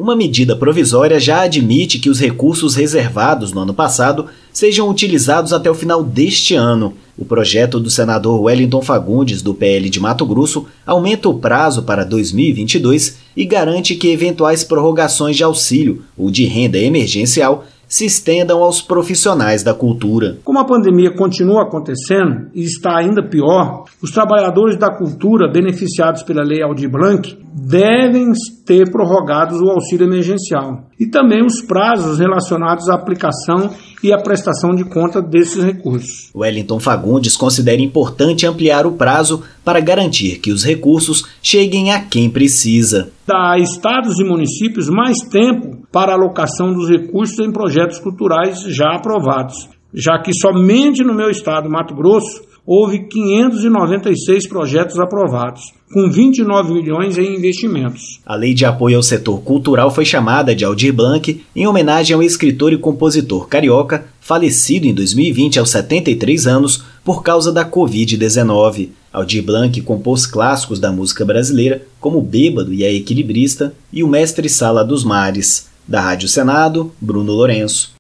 Uma medida provisória já admite que os recursos reservados no ano passado sejam utilizados até o final deste ano. O projeto do senador Wellington Fagundes, do PL de Mato Grosso, aumenta o prazo para 2022 e garante que eventuais prorrogações de auxílio ou de renda emergencial se estendam aos profissionais da cultura. Como a pandemia continua acontecendo e está ainda pior, os trabalhadores da cultura beneficiados pela Lei Aldir Blanc devem ter prorrogados o auxílio emergencial e também os prazos relacionados à aplicação e à prestação de conta desses recursos. Wellington Fagundes considera importante ampliar o prazo para garantir que os recursos cheguem a quem precisa. Dá a estados e municípios mais tempo para a alocação dos recursos em projetos culturais já aprovados, já que somente no meu estado, Mato Grosso, houve 596 projetos aprovados, com 29 milhões em investimentos. A Lei de Apoio ao Setor Cultural foi chamada de Aldir Blanc em homenagem ao escritor e compositor carioca, falecido em 2020 aos 73 anos por causa da Covid-19. Aldir Blanc compôs clássicos da música brasileira, como Bêbado e a Equilibrista e O Mestre Sala dos Mares. Da Rádio Senado, Bruno Lourenço.